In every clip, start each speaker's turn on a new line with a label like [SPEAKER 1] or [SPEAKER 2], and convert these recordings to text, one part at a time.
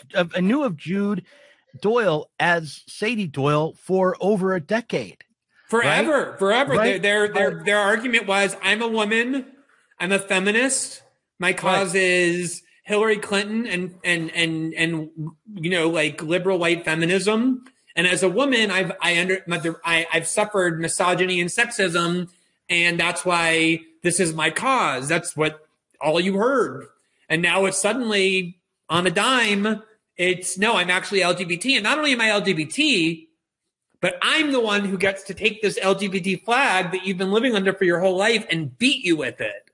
[SPEAKER 1] I knew of Jude Doyle as Sadie Doyle for over a decade.
[SPEAKER 2] Forever.
[SPEAKER 1] Right?
[SPEAKER 2] Their argument was, I'm a woman, I'm a feminist, my cause is Hillary Clinton and like liberal white feminism. And as a woman, I've suffered misogyny and sexism, and that's why this is my cause. That's what all you heard. And now it's suddenly on a dime. It's no, I'm actually LGBT, and not only am I LGBT, but I'm the one who gets to take this LGBT flag that you've been living under for your whole life and beat you with it.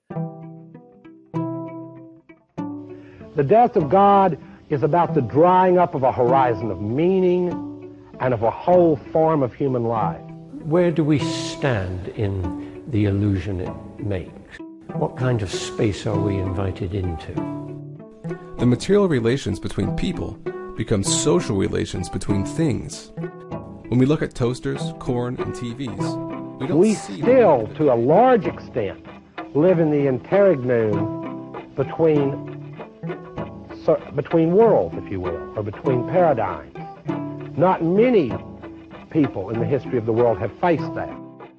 [SPEAKER 3] The death of God is about the drying up of a horizon of meaning and of a whole form of human life.
[SPEAKER 4] Where do we stand in the illusion it makes? What kind of space are we invited into?
[SPEAKER 5] The material relations between people become social relations between things. When we look at toasters, corn, and TVs,
[SPEAKER 3] we still, to a large extent, live in the interregnum between worlds, if you will, or between paradigms. Not many people in the history of the world have faced that.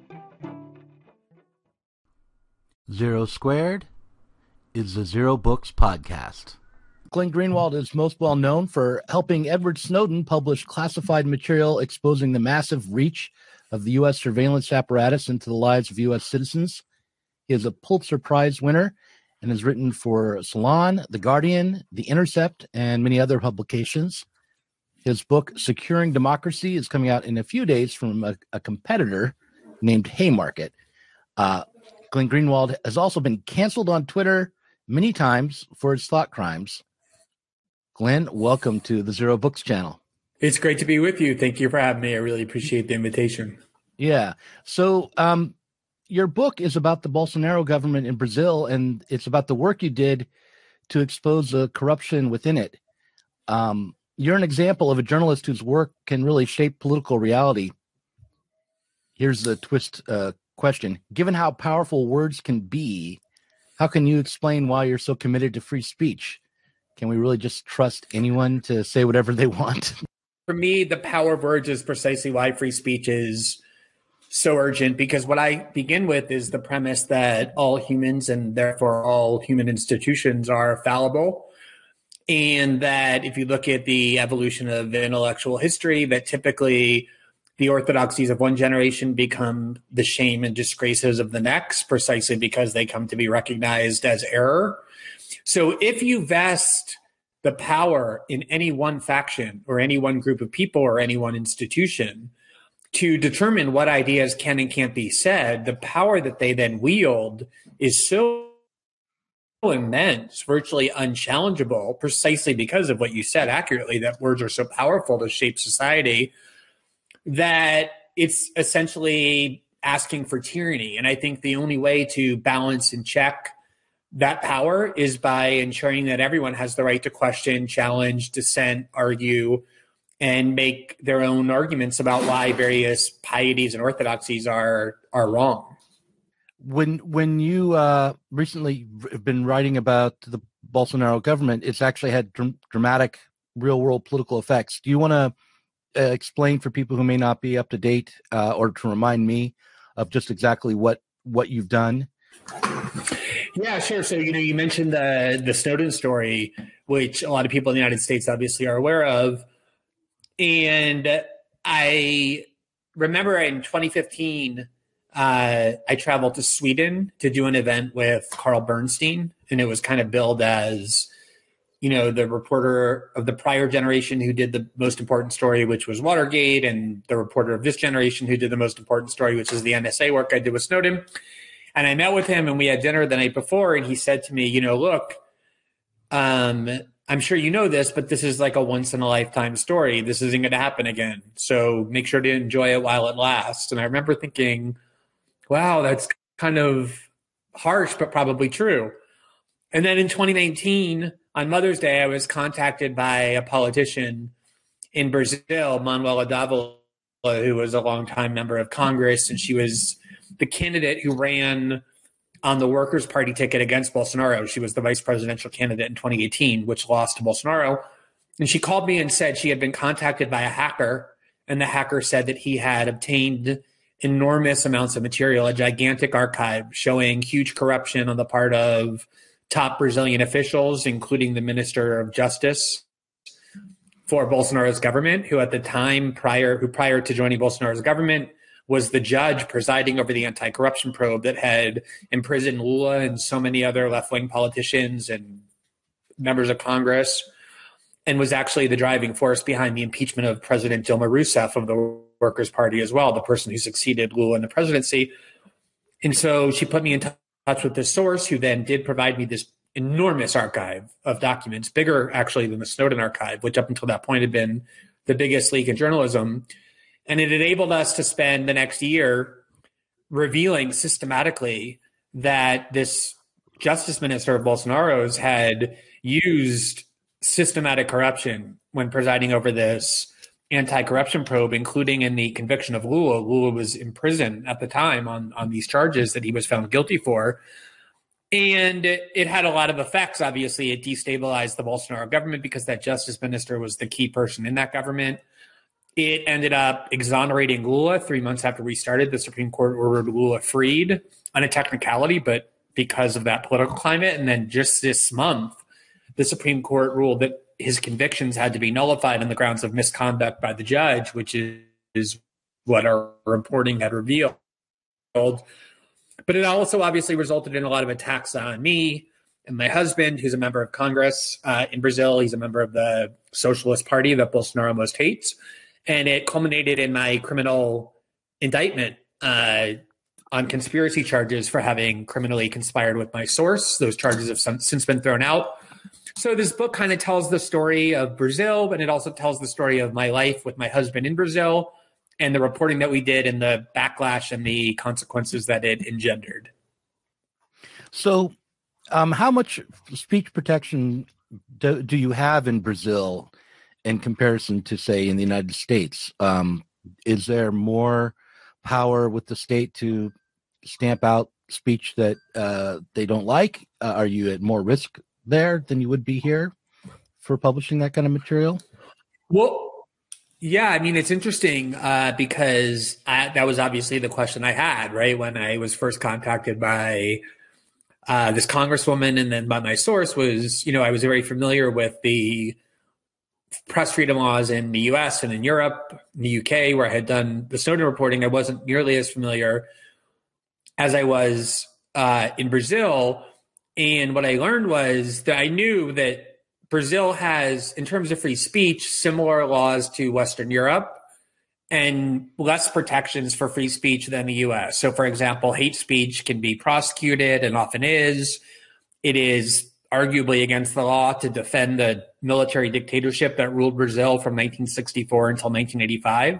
[SPEAKER 1] Zero Squared is the Zero Books podcast. Glenn Greenwald is most well known for helping Edward Snowden publish classified material exposing the massive reach of the U.S. surveillance apparatus into the lives of U.S. citizens. He is a Pulitzer Prize winner and has written for Salon, The Guardian, The Intercept, and many other publications. His book, Securing Democracy, is coming out in a few days from a competitor named Haymarket. Glenn Greenwald has also been canceled on Twitter many times for his thought crimes. Glenn, welcome to the Zero Books channel.
[SPEAKER 2] It's great to be with you. Thank you for having me. I really appreciate the invitation.
[SPEAKER 1] Yeah. So your book is about the Bolsonaro government in Brazil, and it's about the work you did to expose the corruption within it. You're an example of a journalist whose work can really shape political reality. Here's the twist question. Given how powerful words can be, how can you explain why you're so committed to free speech? Can we really just trust anyone to say whatever they want?
[SPEAKER 2] For me, the power of words is precisely why free speech is so urgent, because what I begin with is the premise that all humans and therefore all human institutions are fallible. And that if you look at the evolution of intellectual history, that typically the orthodoxies of one generation become the shame and disgraces of the next, precisely because they come to be recognized as error. So if you vest the power in any one faction or any one group of people or any one institution to determine what ideas can and can't be said, the power that they then wield is so immense, virtually unchallengeable, precisely because of what you said accurately, that words are so powerful to shape society, that it's essentially asking for tyranny. And I think the only way to balance and check that power is by ensuring that everyone has the right to question, challenge, dissent, argue, and make their own arguments about why various pieties and orthodoxies are wrong.
[SPEAKER 1] When you recently have been writing about the Bolsonaro government, it's actually had dramatic real-world political effects. Do you want to explain for people who may not be up to date, or to remind me of just exactly what you've done?
[SPEAKER 2] Yeah, sure. So, you mentioned the Snowden story, which a lot of people in the United States obviously are aware of. And I remember in 2015, I traveled to Sweden to do an event with Carl Bernstein, and it was kind of billed as, the reporter of the prior generation who did the most important story, which was Watergate, and the reporter of this generation who did the most important story, which is the NSA work I did with Snowden. And I met with him and we had dinner the night before, and he said to me, look, I'm sure you know this, but this is like a once in a lifetime story. This isn't going to happen again. So make sure to enjoy it while it lasts. And I remember thinking, wow, that's kind of harsh, but probably true. And then in 2019, on Mother's Day, I was contacted by a politician in Brazil, Manuela Dávila, who was a longtime member of Congress, and she was the candidate who ran on the Workers' Party ticket against Bolsonaro. She was the vice presidential candidate in 2018, which lost to Bolsonaro. And she called me and said she had been contacted by a hacker, and the hacker said that he had obtained enormous amounts of material, a gigantic archive showing huge corruption on the part of top Brazilian officials, including the Minister of Justice for Bolsonaro's government, who at the time prior to joining Bolsonaro's government was the judge presiding over the anti-corruption probe that had imprisoned Lula and so many other left-wing politicians and members of Congress, and was actually the driving force behind the impeachment of President Dilma Rousseff of the Workers' Party as well, the person who succeeded Lula in the presidency. And so she put me in touch with this source, who then did provide me this enormous archive of documents, bigger actually than the Snowden archive, which up until that point had been the biggest leak in journalism. And it enabled us to spend the next year revealing systematically that this justice minister of Bolsonaro's had used systematic corruption when presiding over this anti-corruption probe, including in the conviction of Lula. Lula was in prison at the time on these charges that he was found guilty for. And it had a lot of effects. Obviously, it destabilized the Bolsonaro government because that justice minister was the key person in that government. It ended up exonerating Lula 3 months after we started. The Supreme Court ordered Lula freed on a technicality, but because of that political climate. And then just this month, the Supreme Court ruled that his convictions had to be nullified on the grounds of misconduct by the judge, which is what our reporting had revealed. But it also obviously resulted in a lot of attacks on me and my husband, who's a member of Congress in Brazil. He's a member of the Socialist Party that Bolsonaro most hates. And it culminated in my criminal indictment on conspiracy charges for having criminally conspired with my source. Those charges have since been thrown out. So this book kind of tells the story of Brazil, but it also tells the story of my life with my husband in Brazil and the reporting that we did and the backlash and the consequences that it engendered.
[SPEAKER 1] So how much speech protection do you have in Brazil in comparison to, say, in the United States? Is there more power with the state to stamp out speech that they don't like? Are you at more risk there than you would be here for publishing that kind of material?
[SPEAKER 2] Well, yeah, I mean, it's interesting because that was obviously the question I had, right? When I was first contacted by this congresswoman and then by my source was, I was very familiar with the press freedom laws in the US and in Europe, in the UK, where I had done the Snowden reporting. I wasn't nearly as familiar as I was in Brazil. And what I learned was that I knew that Brazil has, in terms of free speech, similar laws to Western Europe and less protections for free speech than the US. So, for example, hate speech can be prosecuted and often is. It is arguably against the law to defend the military dictatorship that ruled Brazil from 1964 until 1985.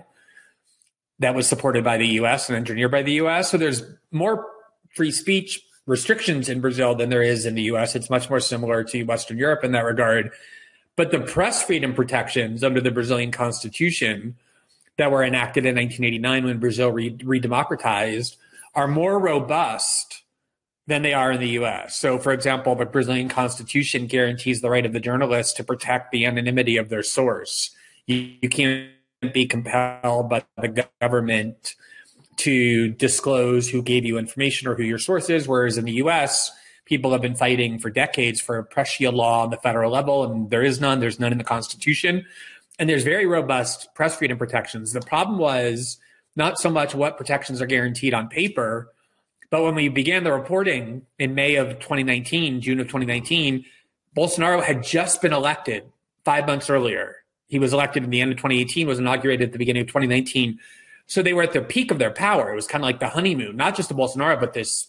[SPEAKER 2] That was supported by the US and engineered by the US. So there's more free speech restrictions in Brazil than there is in the US. It's much more similar to Western Europe in that regard. But the press freedom protections under the Brazilian Constitution that were enacted in 1989 when Brazil redemocratized are more robust than they are in the US. So, for example, the Brazilian Constitution guarantees the right of the journalist to protect the anonymity of their source. You can't be compelled by the government to disclose who gave you information or who your source is, whereas in the US, people have been fighting for decades for a press shield law on the federal level, and there is none. There's none in the Constitution. And there's very robust press freedom protections. The problem was not so much what protections are guaranteed on paper, but when we began the reporting in May of 2019, June of 2019, Bolsonaro had just been elected 5 months earlier. He was elected in the end of 2018, was inaugurated at the beginning of 2019. So they were at the peak of their power. It was kind of like the honeymoon, not just to Bolsonaro, but this,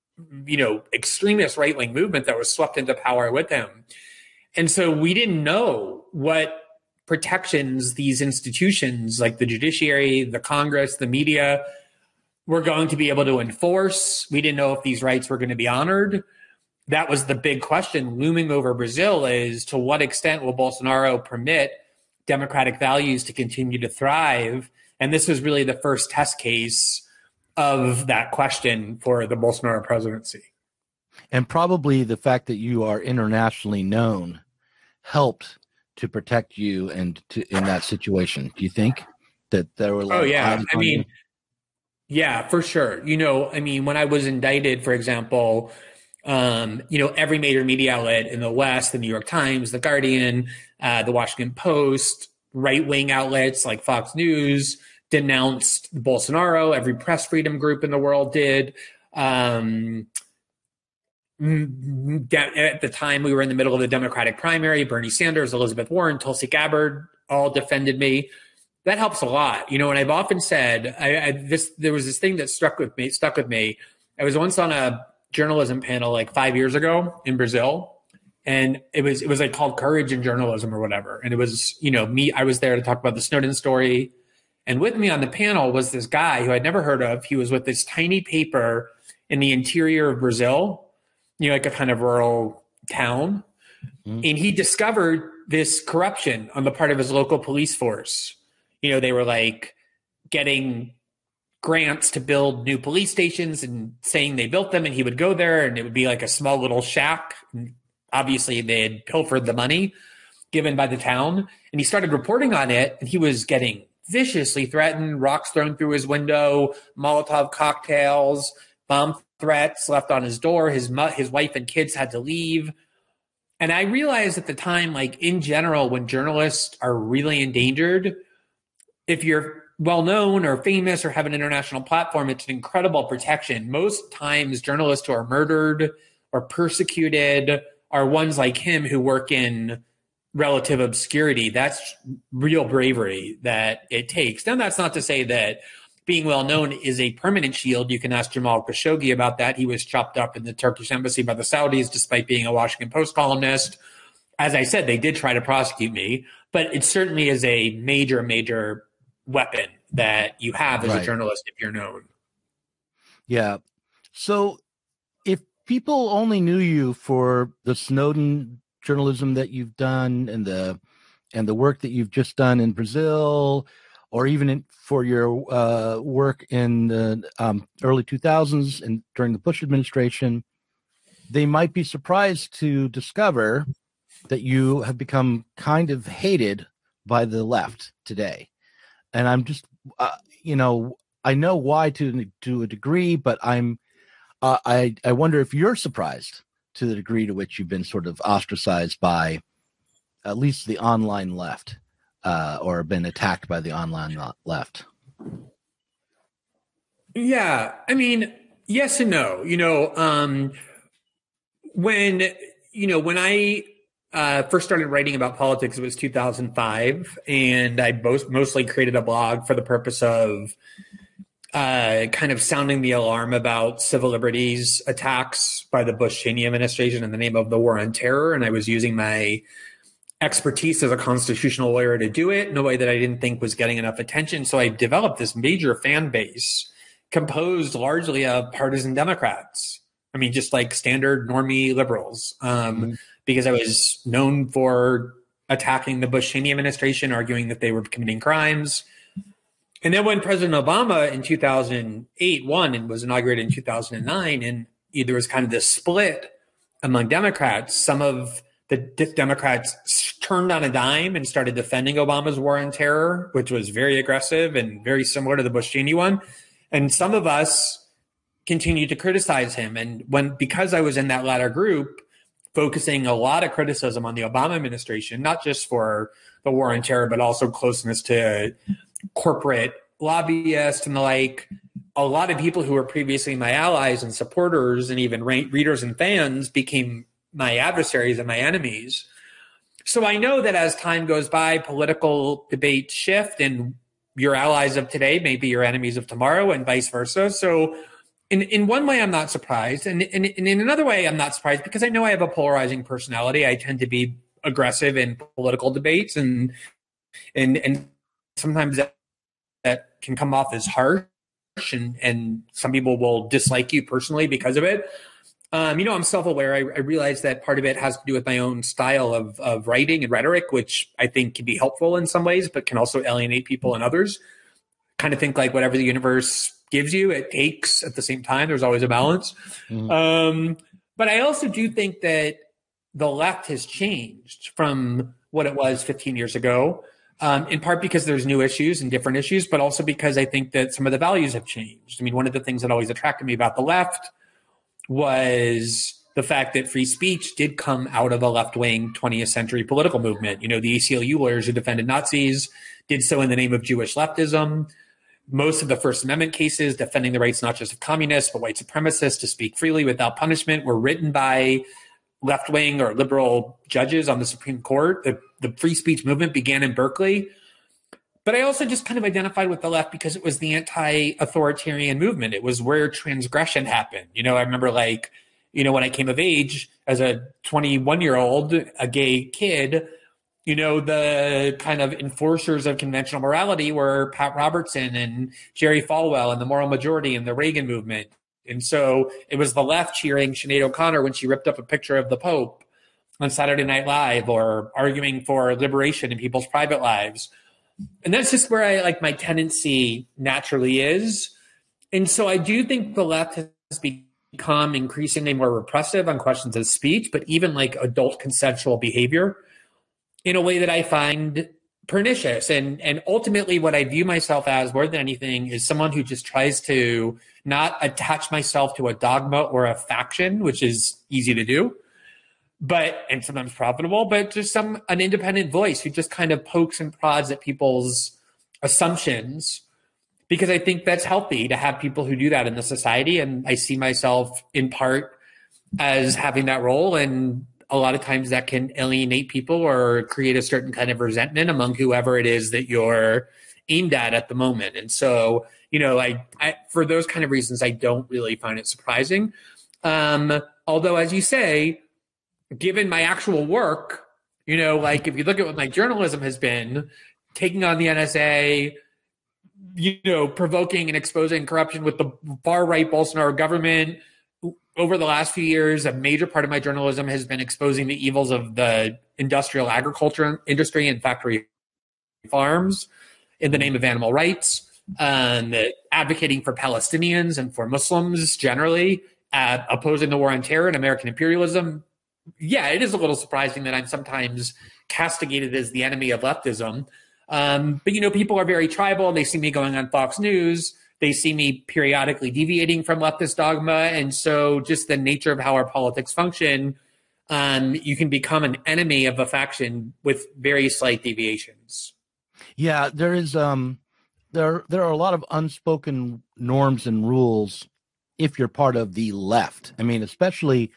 [SPEAKER 2] extremist right-wing movement that was swept into power with him. And so we didn't know what protections these institutions like the judiciary, the Congress, the media were going to be able to enforce. We didn't know if these rights were going to be honored. That was the big question looming over Brazil, is to what extent will Bolsonaro permit democratic values to continue to thrive? And this was really the first test case of that question for the Bolsonaro presidency.
[SPEAKER 1] And probably the fact that you are internationally known helped to protect you and in that situation? Do you think that there were?
[SPEAKER 2] Oh yeah, I mean, yeah, for sure. When I was indicted, for example, every major media outlet in the West, the New York Times, the Guardian, the Washington Post, right-wing outlets like Fox News denounced Bolsonaro. Every press freedom group in the world did. At the time, we were in the middle of the Democratic primary. Bernie Sanders, Elizabeth Warren, Tulsi Gabbard all defended me. That helps a lot, and I've often said there was this thing that stuck with me. I was once on a journalism panel like 5 years ago in Brazil, and it was like called Courage in Journalism or whatever. And it was, me, I was there to talk about the Snowden story. And with me on the panel was this guy who I'd never heard of. He was with this tiny paper in the interior of Brazil, like a kind of rural town. Mm-hmm. And he discovered this corruption on the part of his local police force. They were like getting grants to build new police stations and saying they built them, and he would go there and it would be like a small little shack. And obviously they had pilfered the money given by the town, and he started reporting on it, and he was getting viciously threatened, rocks thrown through his window, Molotov cocktails, bomb threats left on his door. His wife and kids had to leave. And I realized at the time, like in general, when journalists are really endangered, if you're well-known or famous or have an international platform, it's an incredible protection. Most times journalists who are murdered or persecuted are ones like him who work in relative obscurity. That's real bravery that it takes. Now, that's not to say that being well-known is a permanent shield. You can ask Jamal Khashoggi about that. He was chopped up in the Turkish embassy by the Saudis despite being a Washington Post columnist. As I said, they did try to prosecute me, but it certainly is a major, major weapon that you have as a journalist if you're known.
[SPEAKER 1] Yeah. So if people only knew you for the Snowden journalism that you've done and the work that you've just done in Brazil, or even for your work in the early 2000s and during the Bush administration, they might be surprised to discover that you have become kind of hated by the left today. And I'm just, I know why to a degree, but I wonder if you're surprised to the degree to which you've been sort of ostracized by at least the online left, or been attacked by the online left.
[SPEAKER 2] Yeah, I mean, yes and no. When I first started writing about politics, it was 2005, and I mostly created a blog for the purpose of kind of sounding the alarm about civil liberties attacks by the Bush-Cheney administration in the name of the war on terror. And I was using my expertise as a constitutional lawyer to do it in a way that I didn't think was getting enough attention. So I developed this major fan base composed largely of partisan Democrats. I mean, just like standard normie liberals. Because I was known for attacking the Bush-Cheney administration, arguing that they were committing crimes. And then when President Obama in 2008 won and was inaugurated in 2009, and there was kind of this split among Democrats, some of the Democrats turned on a dime and started defending Obama's war on terror, which was very aggressive and very similar to the Bush-Cheney one. And some of us continued to criticize him. And because I was in that latter group, focusing a lot of criticism on the Obama administration, not just for the war on terror, but also closeness to corporate lobbyists and the like. A lot of people who were previously my allies and supporters and even readers and fans became my adversaries and my enemies. So I know that as time goes by, political debates shift, and your allies of today may be your enemies of tomorrow and vice versa. So in one way, I'm not surprised. And in another way, I'm not surprised because I know I have a polarizing personality. I tend to be aggressive in political debates, and sometimes that can come off as harsh, and some people will dislike you personally because of it. I'm self-aware. I realize that part of it has to do with my own style of writing and rhetoric, which I think can be helpful in some ways, but can also alienate people in others. Kind of think like whatever the universe gives you, it takes at the same time. There's always a balance. Mm-hmm. But I also do think that the left has changed from what it was 15 years ago, in part because there's new issues and different issues, but also because I think that some of the values have changed. I mean, one of the things that always attracted me about the left was the fact that free speech did come out of a left-wing 20th century political movement. The ACLU lawyers who defended Nazis did so in the name of Jewish leftism. Most of the First Amendment cases defending the rights not just of communists, but white supremacists to speak freely without punishment were written by left-wing or liberal judges on the Supreme Court. The free speech movement began in Berkeley. But I also just kind of identified with the left because it was the anti-authoritarian movement. It was where transgression happened. I remember when I came of age as a 21-year-old, a gay kid, the kind of enforcers of conventional morality were Pat Robertson and Jerry Falwell and the Moral Majority and the Reagan movement. And so it was the left cheering Sinead O'Connor when she ripped up a picture of the Pope on Saturday Night Live, or arguing for liberation in people's private lives. And that's just where my tendency naturally is. And so I do think the left has become increasingly more repressive on questions of speech, but even adult consensual behavior, in a way that I find pernicious. And ultimately what I view myself as more than anything is someone who just tries to not attach myself to a dogma or a faction, which is easy to do, and sometimes profitable, but just an independent voice who just kind of pokes and prods at people's assumptions, because I think that's healthy to have people who do that in the society. And I see myself in part as having that role. And a lot of times that can alienate people or create a certain kind of resentment among whoever it is that you're aimed at the moment. And so, I for those kind of reasons, I don't really find it surprising. Although, as you say, given my actual work, if you look at what my journalism has been, taking on the NSA, provoking and exposing corruption with the far-right Bolsonaro government, over the last few years, a major part of my journalism has been exposing the evils of the industrial agriculture industry and factory farms in the name of animal rights, advocating for Palestinians and for Muslims generally, opposing the war on terror and American imperialism. Yeah, it is a little surprising that I'm sometimes castigated as the enemy of leftism. But, people are very tribal. They see me going on Fox News. They see me periodically deviating from leftist dogma. And so just the nature of how our politics function, you can become an enemy of a faction with very slight deviations.
[SPEAKER 1] Yeah, there is there are a lot of unspoken norms and rules if you're part of the left. I mean, especially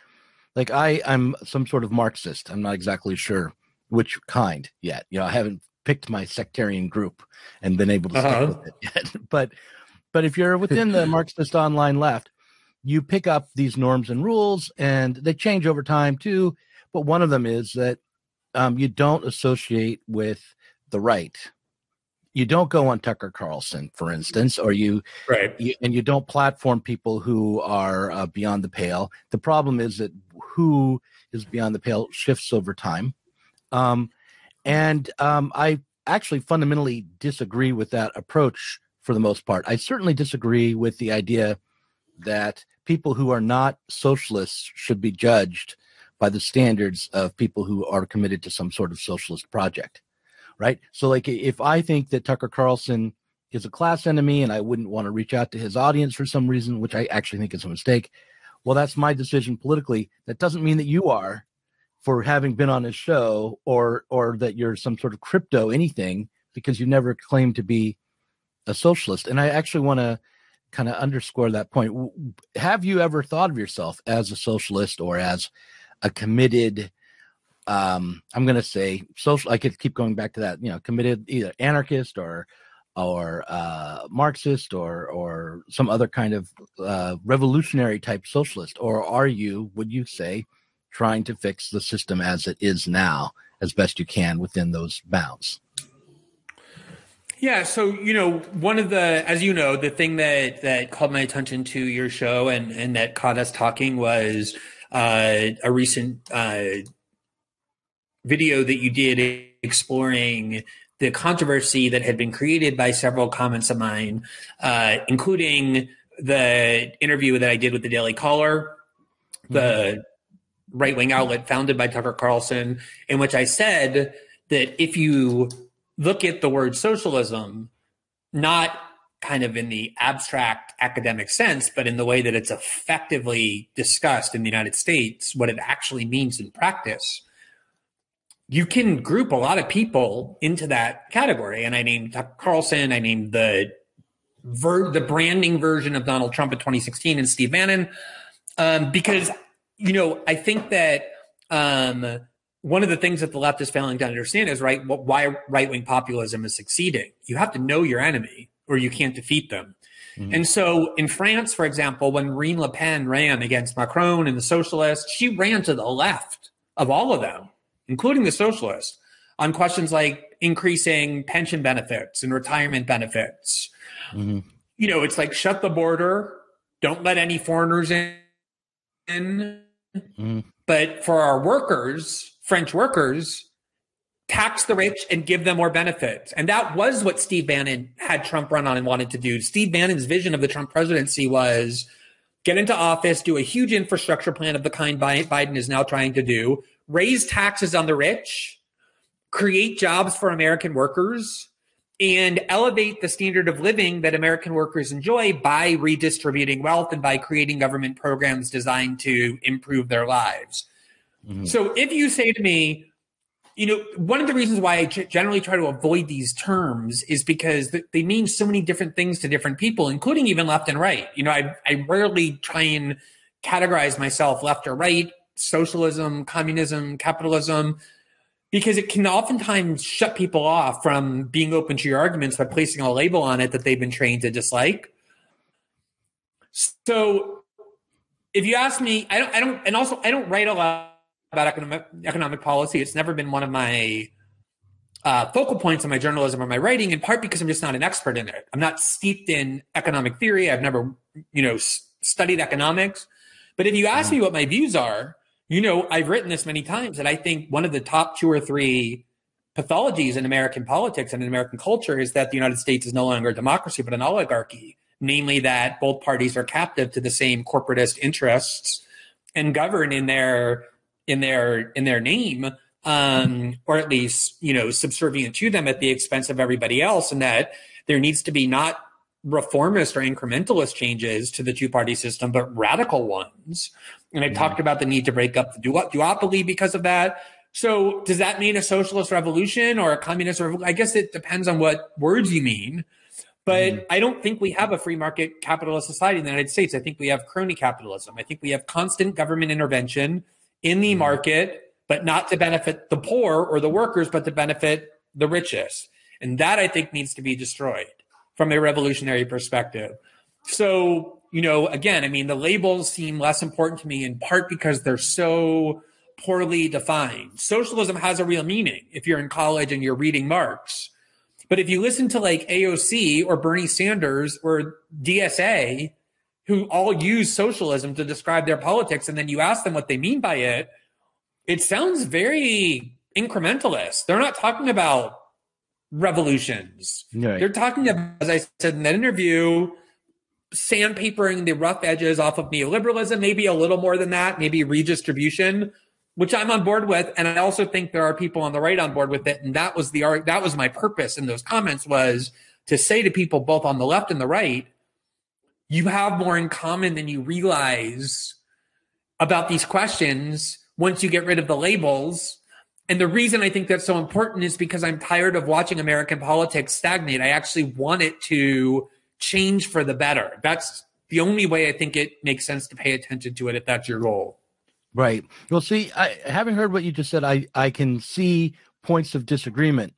[SPEAKER 1] I'm some sort of Marxist. I'm not exactly sure which kind yet. I haven't picked my sectarian group and been able to stick with it yet. But if you're within the Marxist online left, you pick up these norms and rules, and they change over time too. But one of them is that you don't associate with the right. You don't go on Tucker Carlson, for instance, or you don't platform people who are beyond the pale. The problem is that who is beyond the pale shifts over time. I actually fundamentally disagree with that approach for the most part. I certainly disagree with the idea that people who are not socialists should be judged by the standards of people who are committed to some sort of socialist project, right? So if I think that Tucker Carlson is a class enemy and I wouldn't want to reach out to his audience for some reason, which I actually think is a mistake, well, that's my decision politically. That doesn't mean that you are, for having been on his show, or that you're some sort of crypto anything, because you never claimed to be a socialist. And I actually want to kind of underscore that point. Have you ever thought of yourself as a socialist or as a committed, I'm going to say social, I could keep going back to that, committed either anarchist or Marxist or some other kind of revolutionary type socialist? Or would you say, trying to fix the system as it is now as best you can within those bounds?
[SPEAKER 2] Yeah. So, one of the thing that called my attention to your show and that caught us talking was a recent video that you did exploring the controversy that had been created by several comments of mine, including the interview that I did with the Daily Caller, the right-wing outlet founded by Tucker Carlson, in which I said that if you look at the word socialism, not kind of in the abstract academic sense, but in the way that it's effectively discussed in the United States, what it actually means in practice, you can group a lot of people into that category. And I named Tucker Carlson, I named the branding version of Donald Trump in 2016 and Steve Bannon, because, I think that one of the things that the left is failing to understand is why right-wing populism is succeeding. You have to know your enemy or you can't defeat them. Mm-hmm. And so in France, for example, when Marine Le Pen ran against Macron and the socialists, she ran to the left of all of them, including the socialists, on questions like increasing pension benefits and retirement benefits. Mm-hmm. It's like shut the border, don't let any foreigners in. Mm-hmm. But for our workers, French workers, tax the rich and give them more benefits. And that was what Steve Bannon had Trump run on and wanted to do. Steve Bannon's vision of the Trump presidency was get into office, do a huge infrastructure plan of the kind Biden is now trying to do, raise taxes on the rich, create jobs for American workers, and elevate the standard of living that American workers enjoy by redistributing wealth and by creating government programs designed to improve their lives. Mm-hmm. So if you say to me, one of the reasons why I generally try to avoid these terms is because they mean so many different things to different people, including even left and right. I rarely try and categorize myself left or right, socialism, communism, capitalism, because it can oftentimes shut people off from being open to your arguments by placing a label on it that they've been trained to dislike. So if you ask me, I don't write a lot about economic policy. It's never been one of my focal points in my journalism or my writing, in part because I'm just not an expert in it. I'm not steeped in economic theory. I've never, studied economics. But if you ask me what my views are, I've written this many times, and I think one of the top 2 or 3 pathologies in American politics and in American culture is that the United States is no longer a democracy, but an oligarchy, namely that both parties are captive to the same corporatist interests and govern in their name, or at least, subservient to them at the expense of everybody else. And that there needs to be not reformist or incrementalist changes to the two-party system, but radical ones. And I talked about the need to break up the duopoly because of that. So does that mean a socialist revolution or a communist revolution? I guess it depends on what words you mean. But I don't think we have a free market capitalist society in the United States. I think we have crony capitalism. I think we have constant government intervention in the market, but not to benefit the poor or the workers, but to benefit the richest. And that, I think, needs to be destroyed from a revolutionary perspective. So, again, the labels seem less important to me in part because they're so poorly defined. Socialism has a real meaning if you're in college and you're reading Marx. But if you listen to like AOC or Bernie Sanders or DSA, who all use socialism to describe their politics, and then you ask them what they mean by it, it sounds very incrementalist. They're not talking about revolutions. Right. They're talking about, as I said in that interview, sandpapering the rough edges off of neoliberalism, maybe a little more than that, maybe redistribution, which I'm on board with. And I also think there are people on the right on board with it. And that was my purpose in those comments, was to say to people both on the left and the right, you have more in common than you realize about these questions once you get rid of the labels. And the reason I think that's so important is because I'm tired of watching American politics stagnate. I actually want it to change for the better. That's the only way I think it makes sense to pay attention to it if that's your goal.
[SPEAKER 1] Right. Well, see, having heard what you just said, I can see points of disagreement.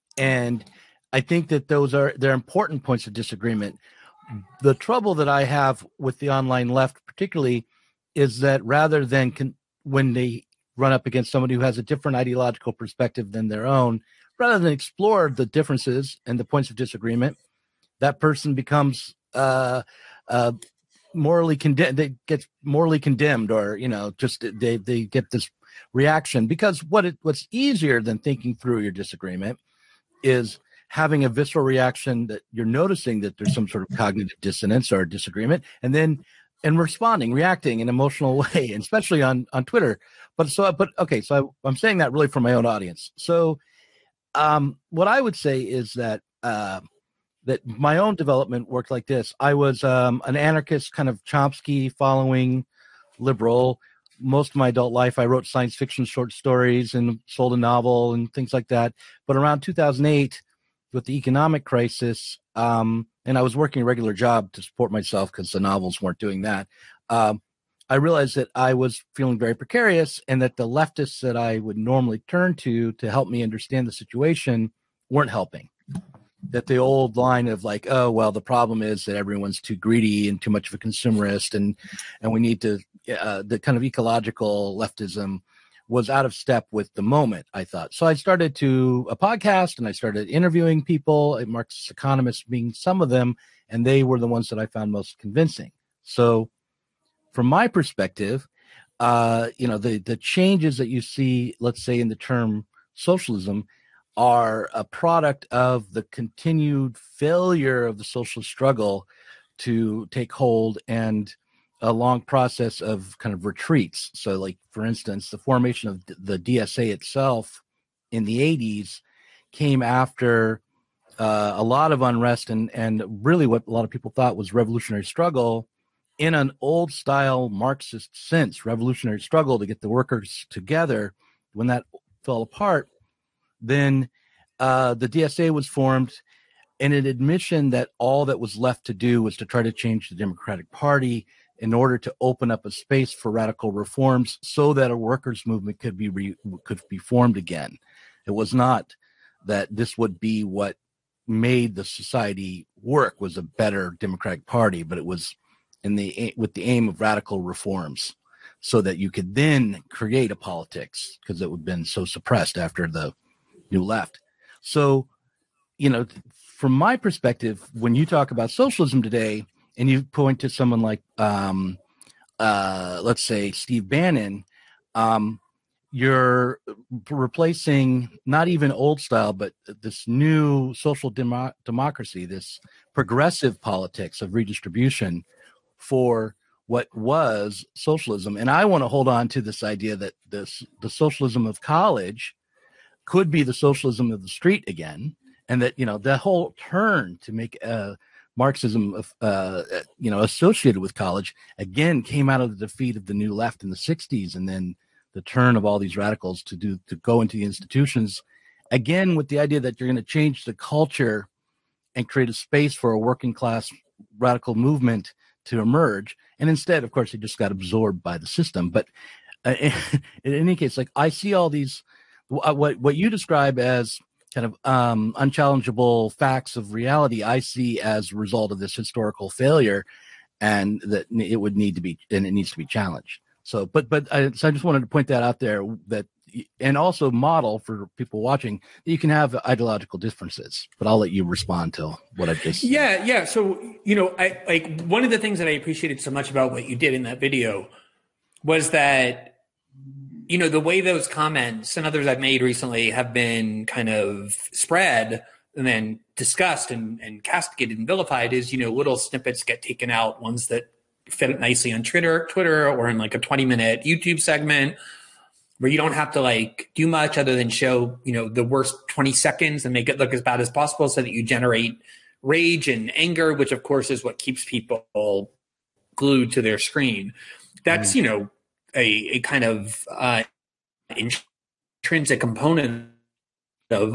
[SPEAKER 1] And I think that they're important points of disagreement. The trouble that I have with the online left particularly is that rather than when they run up against somebody who has a different ideological perspective than their own, rather than explore the differences and the points of disagreement, that person becomes morally condemned. They get morally condemned, or just they get this reaction, because what's easier than thinking through your disagreement is having a visceral reaction that you're noticing that there's some sort of cognitive dissonance or disagreement, and then reacting in an emotional way, and especially on Twitter. So I'm saying that really for my own audience. So What I would say is that that my own development worked like this. I was an anarchist, kind of Chomsky following liberal. Most of my adult life, I wrote science fiction short stories and sold a novel and things like that. But around 2008, with the economic crisis, and I was working a regular job to support myself because the novels weren't doing that. I realized that I was feeling very precarious and that the leftists that I would normally turn to help me understand the situation weren't helping. That the old line of like, oh, well, the problem is that everyone's too greedy and too much of a consumerist and we need to, the kind of ecological leftism was out of step with the moment, I thought. So I started a podcast and I started interviewing people, Marxist economists being some of them, and they were the ones that I found most convincing. So from my perspective, the changes that you see, let's say in the term socialism, are a product of the continued failure of the socialist struggle to take hold and a long process of kind of retreats. So like, for instance, the formation of the DSA itself in the 80s came after a lot of unrest and really what a lot of people thought was revolutionary struggle in an old style Marxist sense, revolutionary struggle to get the workers together. When that fell apart, then the DSA was formed in an admission that all that was left to do was to try to change the Democratic Party in order to open up a space for radical reforms so that a workers' movement could be formed again. It was not that this would be what made the society work, was a better Democratic Party, but it was with the aim of radical reforms so that you could then create a politics, because it would have been so suppressed after the new left. So, from my perspective, when you talk about socialism today and you point to someone like, let's say, Steve Bannon, you're replacing not even old style, but this new social democracy, this progressive politics of redistribution for what was socialism. And I want to hold on to this idea that the socialism of college could be the socialism of the street again, and that the whole turn to make Marxism associated with college again came out of the defeat of the New Left in the 60s, and then the turn of all these radicals to go into the institutions again with the idea that you're going to change the culture and create a space for a working class radical movement to emerge. And instead, of course, it just got absorbed by the system. But in any case, like, I see all these what you describe as kind of unchallengeable facts of reality, I see as a result of this historical failure, and that it would need to be, and it needs to be challenged. So, I just wanted to point that out there, that, and also model for people watching that you can have ideological differences. But I'll let you respond to what I just said.
[SPEAKER 2] Yeah. So, I like, one of the things that I appreciated so much about what you did in that video was that, the way those comments and others I've made recently have been kind of spread and then discussed and castigated and vilified is, little snippets get taken out, ones that fit nicely on Twitter or in like a 20-minute YouTube segment where you don't have to like do much other than show, the worst 20 seconds and make it look as bad as possible so that you generate rage and anger, which of course is what keeps people glued to their screen. That's, a kind of intrinsic component of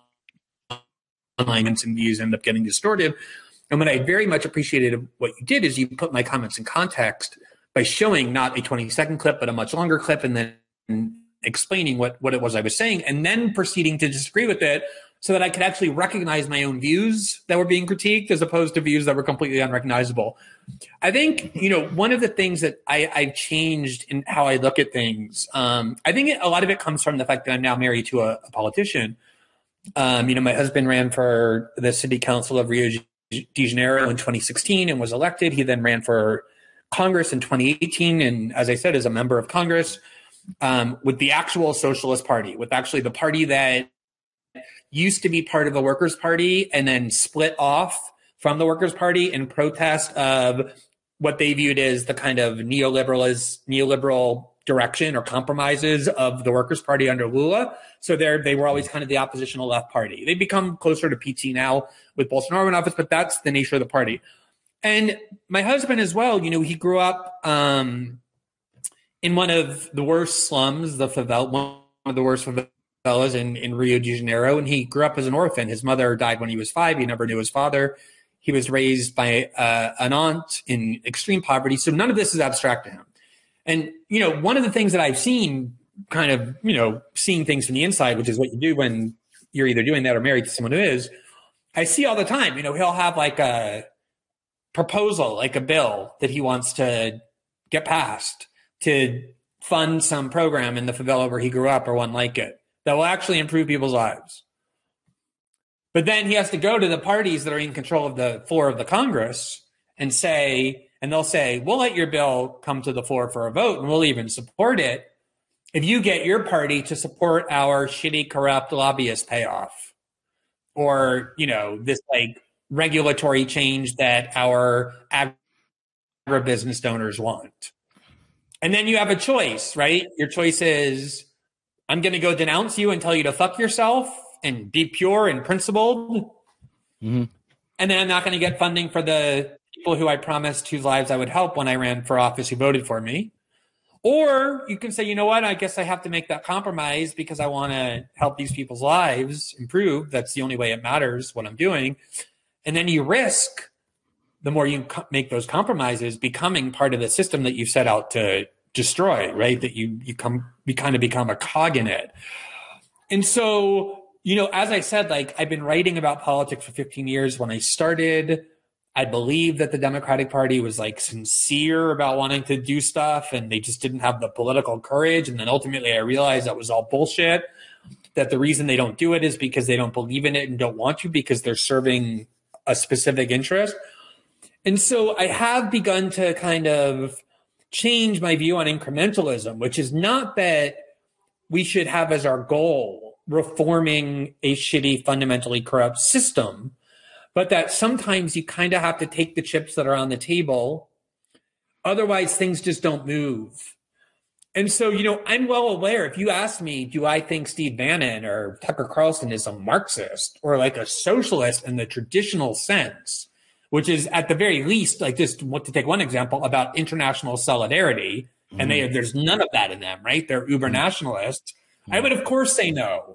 [SPEAKER 2] online and views end up getting distorted. And what I very much appreciated what you did is you put my comments in context by showing not a 20-second clip, but a much longer clip, and then explaining what it was I was saying, and then proceeding to disagree with it so that I could actually recognize my own views that were being critiqued as opposed to views that were completely unrecognizable. I think, one of the things that I've changed in how I look at things, I think a lot of it comes from the fact that I'm now married to a politician. My husband ran for the city council of Rio de Janeiro in 2016 and was elected. He then ran for Congress in 2018. And as I said, as a member of Congress, with the actual Socialist Party, with actually the party that used to be part of the Workers' Party and then split off from the Workers' Party in protest of what they viewed as the kind of neoliberal direction or compromises of the Workers' Party under Lula. So they were always kind of the oppositional left party. They become closer to PT now with Bolsonaro in office, but that's the nature of the party. And my husband as well, he grew up in one of the worst slums, one of the worst favelas in Rio de Janeiro. And he grew up as an orphan. His mother died when he was 5. He never knew his father. He was raised by an aunt in extreme poverty. So none of this is abstract to him. And, one of the things that I've seen kind of, seeing things from the inside, which is what you do when you're either doing that or married to someone who is, I see all the time, he'll have like a proposal, like a bill that he wants to get passed to fund some program in the favela where he grew up or one like it that will actually improve people's lives. But then he has to go to the parties that are in control of the floor of the Congress and they'll say, we'll let your bill come to the floor for a vote and we'll even support it if you get your party to support our shitty, corrupt lobbyist payoff or, this like regulatory change that our agribusiness donors want. And then you have a choice, right? Your choice is, I'm going to go denounce you and tell you to fuck yourself and be pure and principled. Mm-hmm. And then I'm not going to get funding for the people who I promised whose lives I would help when I ran for office who voted for me. Or you can say, you know what, I guess I have to make that compromise because I want to help these people's lives improve. That's the only way it matters what I'm doing. And then you risk, the more you make those compromises, becoming part of the system that you set out to destroy, right? That you kind of become a cog in it. And so, as I said, like I've been writing about politics for 15 years. When I started, I believed that the Democratic Party was like sincere about wanting to do stuff and they just didn't have the political courage. And then ultimately I realized that was all bullshit, that the reason they don't do it is because they don't believe in it and don't want to because they're serving a specific interest. And so I have begun to kind of change my view on incrementalism, which is not that we should have as our goal reforming a shitty, fundamentally corrupt system, but that sometimes you kind of have to take the chips that are on the table. Otherwise, things just don't move. And so, I'm well aware, if you ask me, do I think Steve Bannon or Tucker Carlson is a Marxist or like a socialist in the traditional sense, which is at the very least, like just to take one example about international solidarity, and there's none of that in them, right? They're uber nationalists. I would, of course, say no.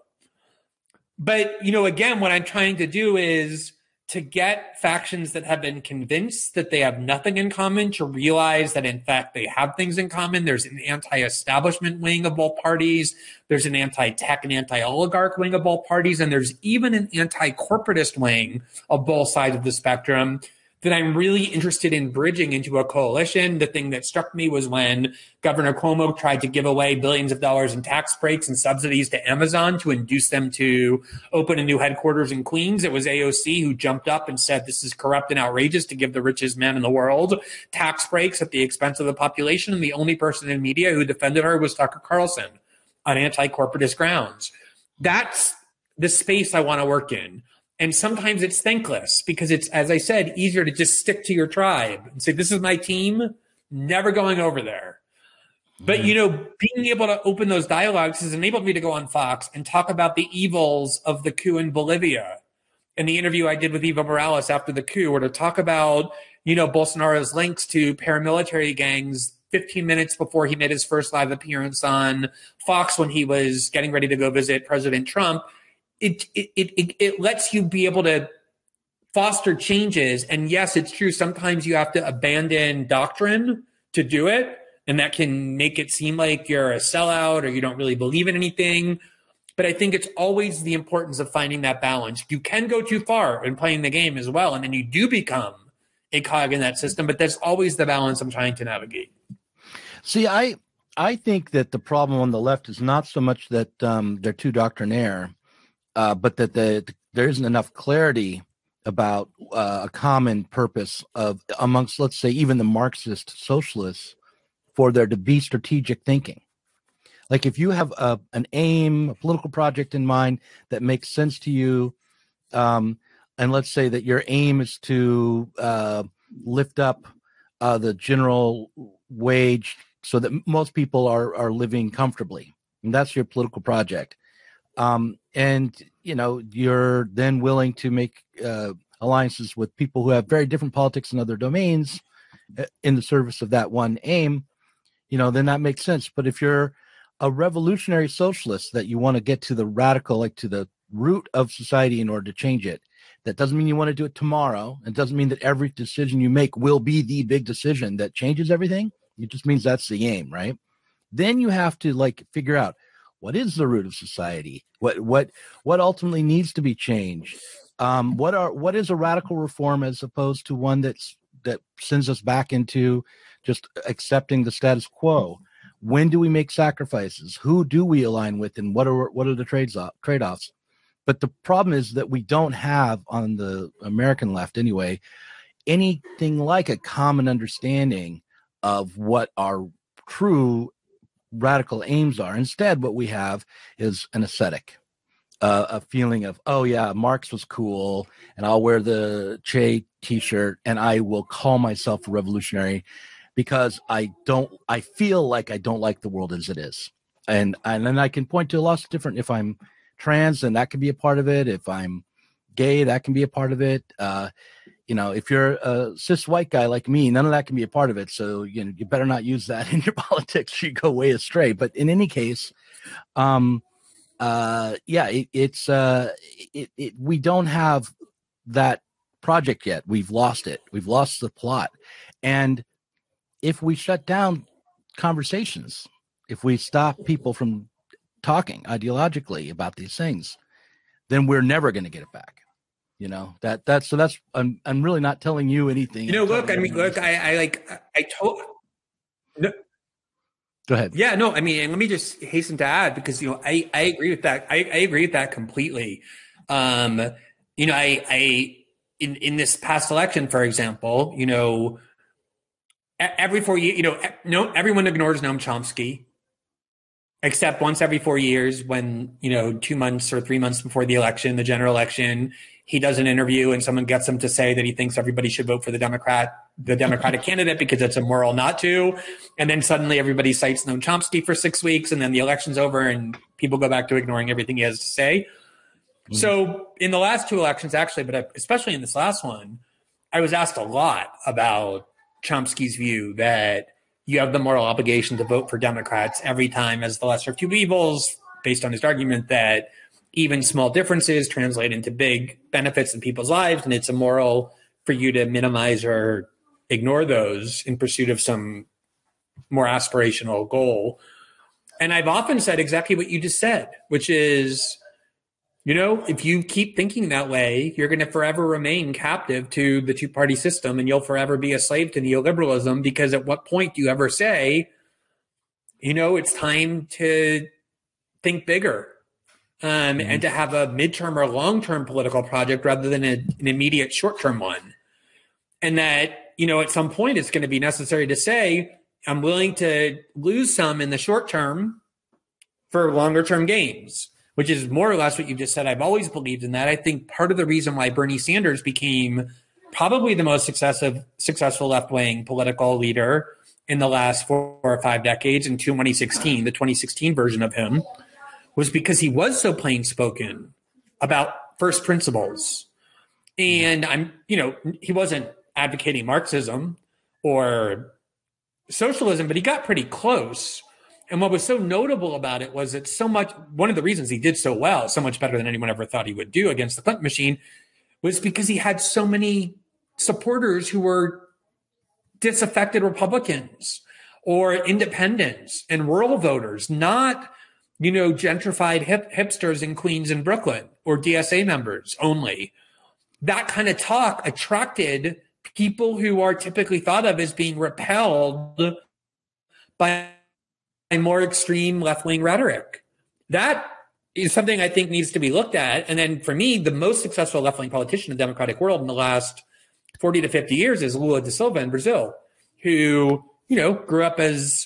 [SPEAKER 2] But, again, what I'm trying to do is to get factions that have been convinced that they have nothing in common to realize that, in fact, they have things in common. There's an anti-establishment wing of both parties. There's an anti-tech and anti-oligarch wing of both parties. And there's even an anti-corporatist wing of both sides of the spectrum that I'm really interested in bridging into a coalition. The thing that struck me was when Governor Cuomo tried to give away billions of dollars in tax breaks and subsidies to Amazon to induce them to open a new headquarters in Queens. It was AOC who jumped up and said, this is corrupt and outrageous to give the richest man in the world tax breaks at the expense of the population. And the only person in media who defended her was Tucker Carlson on anti-corporatist grounds. That's the space I want to work in. And sometimes it's thankless because it's, as I said, easier to just stick to your tribe and say, this is my team, never going over there. But, being able to open those dialogues has enabled me to go on Fox and talk about the evils of the coup in Bolivia. In the interview I did with Evo Morales after the coup, or to talk about, Bolsonaro's links to paramilitary gangs 15 minutes before he made his first live appearance on Fox when he was getting ready to go visit President Trump. It lets you be able to foster changes. And yes, it's true. Sometimes you have to abandon doctrine to do it. And that can make it seem like you're a sellout or you don't really believe in anything. But I think it's always the importance of finding that balance. You can go too far in playing the game as well. And then you do become a cog in that system. But there's always the balance I'm trying to navigate.
[SPEAKER 1] See, I think that the problem on the left is not so much that they're too doctrinaire, but that there isn't enough clarity about a common purpose amongst, let's say, even the Marxist socialists, for there to be strategic thinking. Like if you have an aim, a political project in mind that makes sense to you, and let's say that your aim is to lift up the general wage so that most people are living comfortably. And that's your political project. And, you're then willing to make alliances with people who have very different politics in other domains in the service of that one aim, then that makes sense. But if you're a revolutionary socialist that you want to get to the radical, like to the root of society in order to change it, that doesn't mean you want to do it tomorrow. It doesn't mean that every decision you make will be the big decision that changes everything. It just means that's the aim, right? Then you have to figure out what is the root of society, what ultimately needs to be changed. What is a radical reform as opposed to one that sends us back into just accepting the status quo? When do we make sacrifices? Who do we align with, and what are the trade-offs? But the problem is that we don't have, on the American left anyway, anything like a common understanding of what our true radical aims are. Instead, what we have is an aesthetic, a feeling of, oh yeah, Marx was cool, and I'll wear the Che t-shirt, and I will call myself a revolutionary because I feel like I don't like the world as it is. And then I can point to lots of different, if I'm trans, then that can be a part of it. If I'm gay, that can be a part of it. If you're a cis white guy like me, none of that can be a part of it. So, you better not use that in your politics. You go way astray. But in any case, we don't have that project yet. We've lost it. We've lost the plot. And if we shut down conversations, if we stop people from talking ideologically about these things, then we're never going to get it back. I'm really not telling you anything.
[SPEAKER 2] No.
[SPEAKER 1] Go ahead.
[SPEAKER 2] Yeah, no, and let me just hasten to add, because, I agree with that. I agree with that completely. In this past election, for example, every 4 years, everyone ignores Noam Chomsky, except once every 4 years when, 2 months or 3 months before the election, the general election, he does an interview and someone gets him to say that he thinks everybody should vote for the Democratic candidate because it's immoral not to. And then suddenly everybody cites Noam Chomsky for 6 weeks, and then the election's over and people go back to ignoring everything he has to say. Mm-hmm. So in the last 2 elections, actually, but especially in this last one, I was asked a lot about Chomsky's view that you have the moral obligation to vote for Democrats every time as the lesser of two evils, based on his argument that even small differences translate into big benefits in people's lives, and it's immoral for you to minimize or ignore those in pursuit of some more aspirational goal. And I've often said exactly what you just said, which is, if you keep thinking that way, you're going to forever remain captive to the two-party system, and you'll forever be a slave to neoliberalism, because at what point do you ever say, it's time to think bigger? And to have a midterm or long-term political project rather than an immediate short-term one. And that, at some point it's going to be necessary to say, I'm willing to lose some in the short term for longer-term gains, which is more or less what you just said. I've always believed in that. I think part of the reason why Bernie Sanders became probably the most successful left-wing political leader in the last 4 or 5 decades, in 2016, the 2016 version of him, was because he was so plain spoken about first principles. And he wasn't advocating Marxism or socialism, but he got pretty close. And what was so notable about it was that one of the reasons he did so well, so much better than anyone ever thought he would do against the Clinton machine, was because he had so many supporters who were disaffected Republicans or independents and rural voters, not gentrified hipsters in Queens and Brooklyn or DSA members only. That kind of talk attracted people who are typically thought of as being repelled by more extreme left-wing rhetoric. That is something I think needs to be looked at. And then for me, the most successful left-wing politician in the democratic world in the last 40 to 50 years is Lula da Silva in Brazil, who, grew up as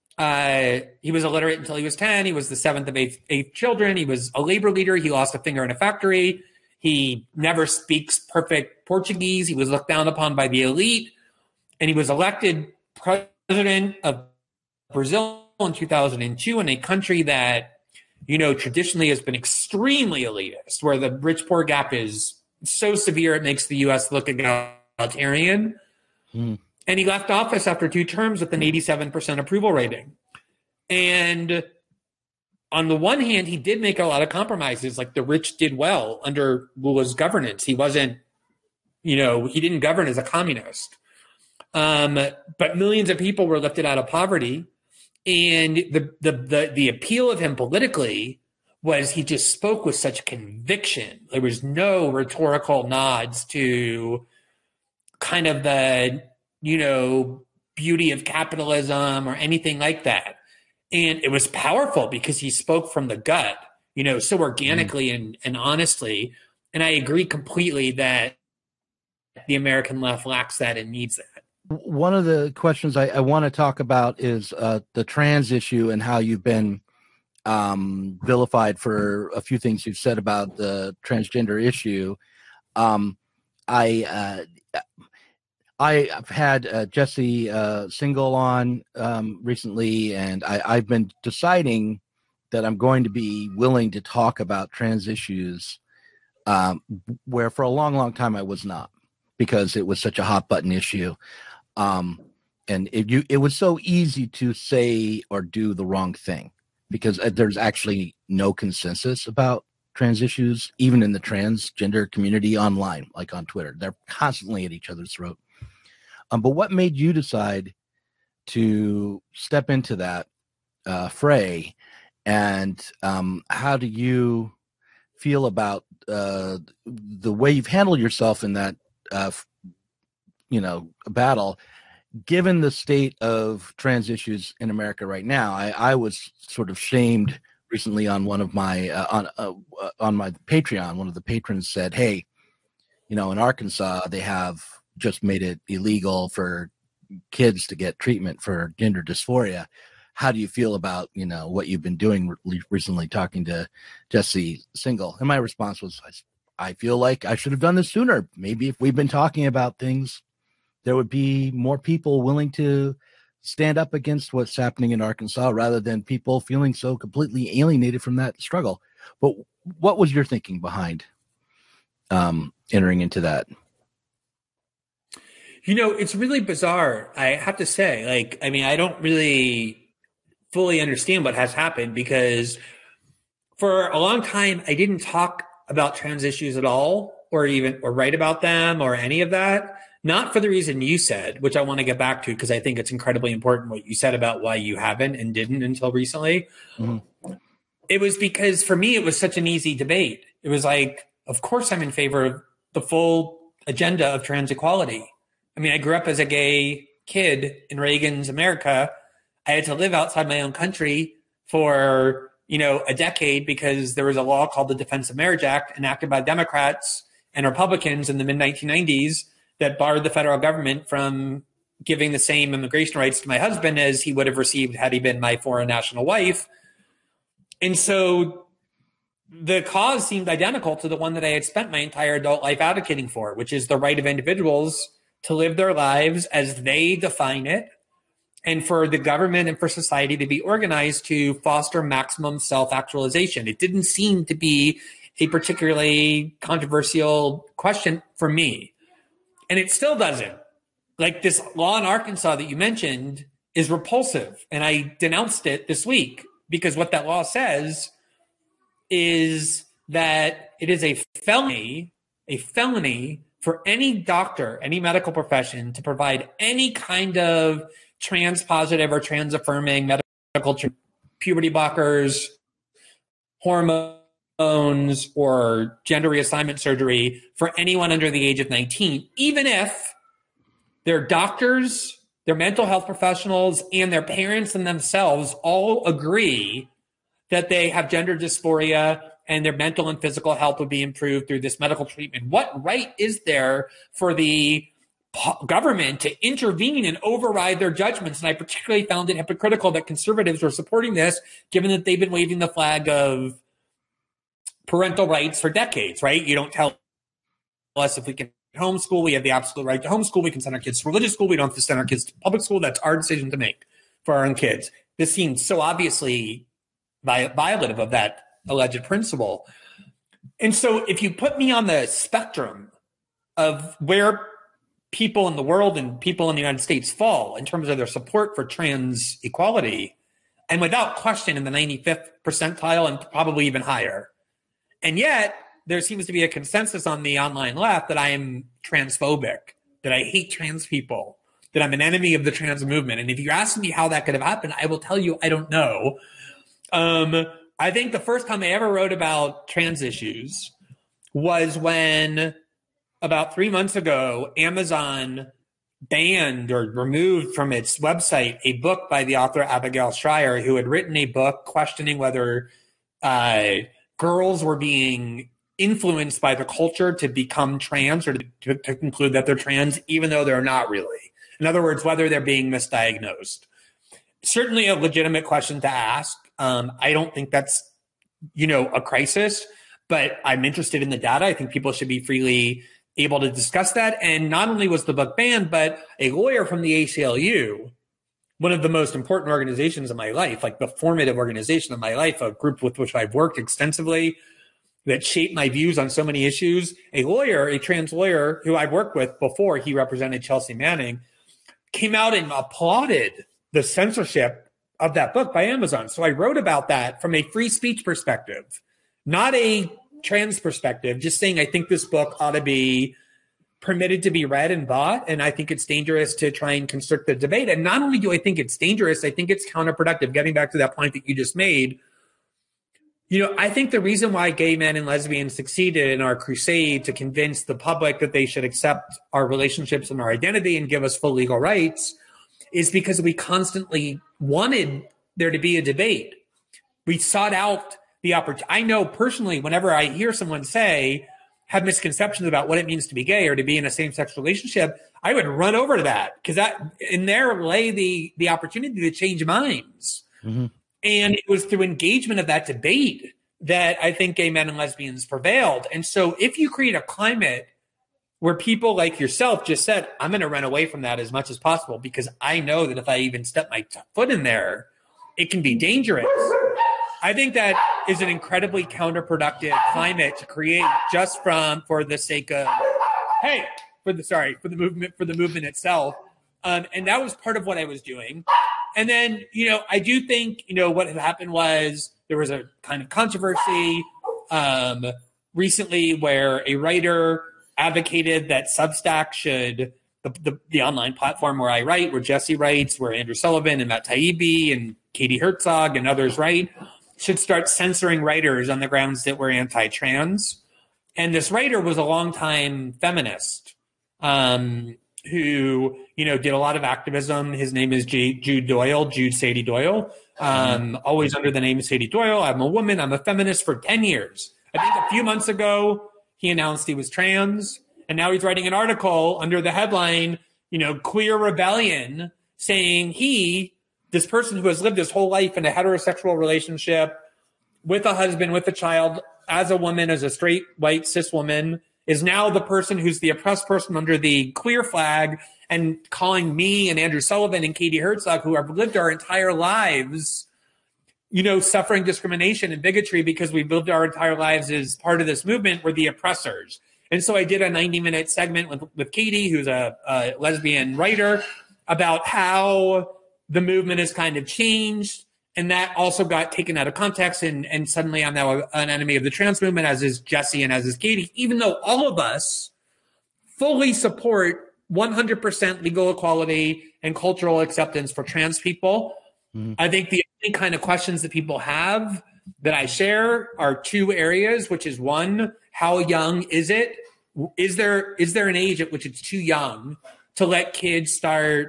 [SPEAKER 2] he was illiterate until he was 10. He was the 7th of 8 children. He was a labor leader. He lost a finger in a factory. He never speaks perfect Portuguese. He was looked down upon by the elite. And he was elected president of Brazil in 2002, in a country that, traditionally has been extremely elitist, where the rich-poor gap is so severe it makes the U.S. look egalitarian. And he left office after 2 terms with an 87% approval rating. And on the one hand, he did make a lot of compromises, like the rich did well under Lula's governance. He wasn't, he didn't govern as a communist. But millions of people were lifted out of poverty. And the appeal of him politically was he just spoke with such conviction. There was no rhetorical nods to kind of the, beauty of capitalism or anything like that. And it was powerful because he spoke from the gut, so organically and honestly. And I agree completely that the American left lacks that and needs that.
[SPEAKER 1] One of the questions I want to talk about is the trans issue and how you've been vilified for a few things you've said about the transgender issue. I've had Jesse Singal on recently, and I've been deciding that I'm going to be willing to talk about trans issues, where for a long, long time I was not, because it was such a hot button issue. And it was so easy to say or do the wrong thing, because there's actually no consensus about trans issues, even in the transgender community online, like on Twitter. They're constantly at each other's throat. But what made you decide to step into that fray, and how do you feel about the way you've handled yourself in that battle, given the state of trans issues in America right now? I was sort of shamed recently on one of my on my Patreon. One of the patrons said, "Hey, in Arkansas they have just made it illegal for kids to get treatment for gender dysphoria. How do you feel about what you've been doing recently, talking to Jesse Singal?" And my response was, I feel like I should have done this sooner. Maybe if we've been talking about things, there would be more people willing to stand up against what's happening in Arkansas, rather than people feeling so completely alienated from that struggle. But what was your thinking behind entering into that?
[SPEAKER 2] It's really bizarre, I have to say. I don't really fully understand what has happened, because for a long time, I didn't talk about trans issues at all, or write about them or any of that. Not for the reason you said, which I want to get back to, because I think it's incredibly important what you said about why you haven't and didn't until recently. Mm-hmm. It was because for me, it was such an easy debate. It was like, of course I'm in favor of the full agenda of trans equality. I grew up as a gay kid in Reagan's America. I had to live outside my own country for, a decade, because there was a law called the Defense of Marriage Act enacted by Democrats and Republicans in the mid-1990s that barred the federal government from giving the same immigration rights to my husband as he would have received had he been my foreign national wife. And so the cause seemed identical to the one that I had spent my entire adult life advocating for, which is the right of individuals to live their lives as they define it, and for the government and for society to be organized to foster maximum self-actualization. It didn't seem to be a particularly controversial question for me. And it still doesn't. Like, this law in Arkansas that you mentioned is repulsive, and I denounced it this week, because what that law says is that it is a felony for any doctor, any medical profession, to provide any kind of trans positive or trans affirming medical puberty blockers, hormones, or gender reassignment surgery for anyone under the age of 19, even if their doctors, their mental health professionals, and their parents and themselves all agree that they have gender dysphoria and their mental and physical health would be improved through this medical treatment. What right is there for the government to intervene and override their judgments? And I particularly found it hypocritical that conservatives were supporting this, given that they've been waving the flag of parental rights for decades, right? You don't tell us if we can homeschool. We have the absolute right to homeschool. We can send our kids to religious school. We don't have to send our kids to public school. That's our decision to make. for our own kids. This seems so obviously violative of that alleged principle. And so if you put me on the spectrum of where people in the world and people in the United States fall in terms of their support for trans equality, and without question in the 95th percentile and probably even higher. And yet there seems to be a consensus on the online left that I am transphobic, that I hate trans people, that I'm an enemy of the trans movement. And if you ask me how that could have happened, I will tell you I don't know. I think the first time I ever wrote about trans issues was when about 3 months ago, Amazon banned or removed from its website a book by the author Abigail Shrier, who had written a book questioning whether girls were being influenced by the culture to become trans or to conclude that they're trans, even though they're not really. In other words, whether they're being misdiagnosed. Certainly a legitimate question to ask. I don't think that's, a crisis, but I'm interested in the data. I think people should be freely able to discuss that. And not only was the book banned, but a lawyer from the ACLU, one of the most important organizations in my life, like the formative organization of my life, a group with which I've worked extensively, that shaped my views on so many issues. A lawyer, a trans lawyer who I've worked with before, he represented Chelsea Manning, came out and applauded the censorship of that book by Amazon. So I wrote about that from a free speech perspective, not a trans perspective, just saying I think this book ought to be permitted to be read and bought, and I think it's dangerous to try and constrict the debate. And not only do I think it's dangerous, I think it's counterproductive. Getting back to that point that you just made, I think the reason why gay men and lesbians succeeded in our crusade to convince the public that they should accept our relationships and our identity and give us full legal rights is because we constantly wanted there to be a debate. We sought out the opportunity. I know personally, whenever I hear someone have misconceptions about what it means to be gay or to be in a same-sex relationship, I would run over to that because that in there lay the opportunity to change minds. Mm-hmm. And it was through engagement of that debate that I think gay men and lesbians prevailed. And so if you create a climate where people like yourself just said, I'm going to run away from that as much as possible because I know that if I even step my foot in there, it can be dangerous. I think that is an incredibly counterproductive climate to create just for the sake of, for the movement itself. And that was part of what I was doing. And then, I do think, what had happened was there was a kind of controversy recently where a writer advocated that Substack should, the online platform where I write, where Jesse writes, where Andrew Sullivan and Matt Taibbi and Katie Herzog and others write, should start censoring writers on the grounds that we're anti-trans. And this writer was a longtime feminist who, did a lot of activism. His name is Jude Sadie Doyle, always under the name Sadie Doyle. I'm a woman. I'm a feminist for 10 years. I think a few months ago, he announced he was trans. And now he's writing an article under the headline, Queer Rebellion, saying this person who has lived his whole life in a heterosexual relationship with a husband, with a child, as a woman, as a straight, white, cis woman, is now the person who's the oppressed person under the queer flag and calling me and Andrew Sullivan and Katie Herzog, who have lived our entire lives, suffering discrimination and bigotry because we've lived our entire lives as part of this movement, we're the oppressors. And so I did a 90-minute segment with Katie, who's a lesbian writer, about how the movement has kind of changed. And that also got taken out of context. And suddenly I'm now an enemy of the trans movement, as is Jesse and as is Katie, even though all of us fully support 100% legal equality and cultural acceptance for trans people. Mm-hmm. I think the only kind of questions that people have that I share are two areas, which is one, how young is it? Is there an age at which it's too young to let kids start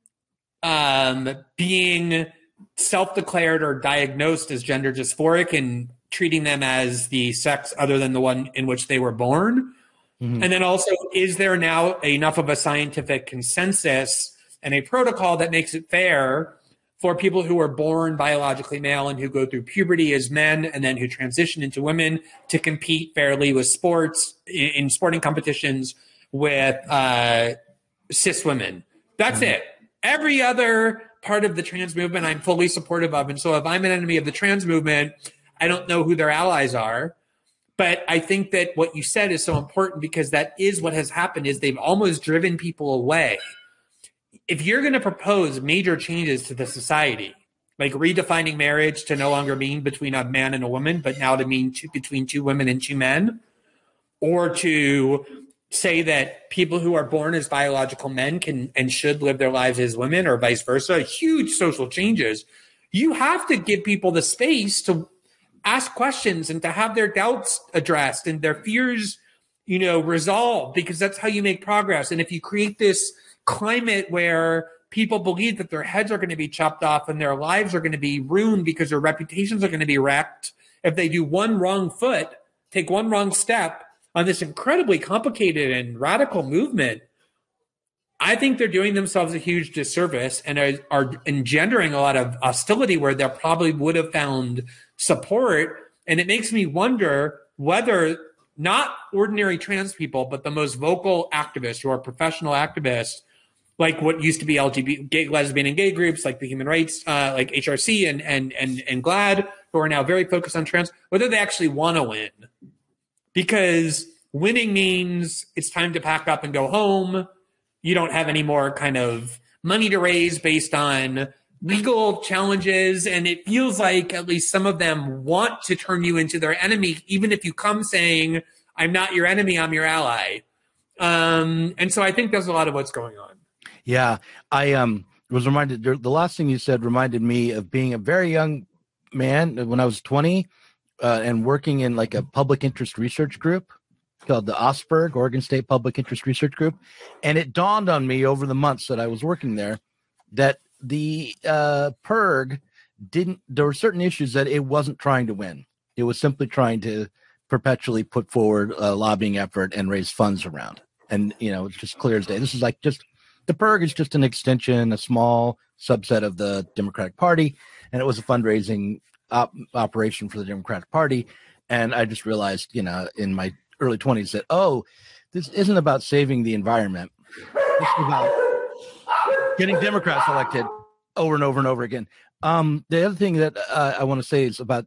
[SPEAKER 2] being self-declared or diagnosed as gender dysphoric and treating them as the sex other than the one in which they were born? Mm-hmm. And then also, is there now enough of a scientific consensus and a protocol that makes it fair for people who are born biologically male and who go through puberty as men and then who transition into women to compete fairly with sports, in sporting competitions with cis women? That's it. Every other part of the trans movement I'm fully supportive of. And so if I'm an enemy of the trans movement, I don't know who their allies are. But I think that what you said is so important, because that is what has happened, is they've almost driven people away. If you're going to propose major changes to the society, like redefining marriage to no longer mean between a man and a woman, but now to mean between two women and two men, or to say that people who are born as biological men can and should live their lives as women, or vice versa, huge social changes, you have to give people the space to ask questions and to have their doubts addressed and their fears, resolved, because that's how you make progress. And if you create this climate where people believe that their heads are going to be chopped off and their lives are going to be ruined because their reputations are going to be wrecked if they do take one wrong step on this incredibly complicated and radical movement, I think they're doing themselves a huge disservice and are engendering a lot of hostility where they probably would have found support. And it makes me wonder whether not ordinary trans people, but the most vocal activists who are professional activists, like what used to be LGBT, lesbian and gay groups, like the human rights, like HRC and GLAAD, who are now very focused on trans, whether they actually want to win. Because winning means it's time to pack up and go home. You don't have any more kind of money to raise based on legal challenges. And it feels like at least some of them want to turn you into their enemy, even if you come saying, I'm not your enemy, I'm your ally. And so I think there's a lot of what's going on.
[SPEAKER 1] Yeah, I was reminded, the last thing you said reminded me of being a very young man when I was 20 and working in like a public interest research group called the OSPRG, Oregon State Public Interest Research Group. And it dawned on me over the months that I was working there that the PIRG there were certain issues that it wasn't trying to win. It was simply trying to perpetually put forward a lobbying effort and raise funds around. And, it's just clear as day. This is like the PIRG is just an extension, a small subset of the Democratic Party. And it was a fundraising operation for the Democratic Party. And I just realized, in my early 20s that, this isn't about saving the environment. It's about getting Democrats elected over and over and over again. The other thing that I want to say is about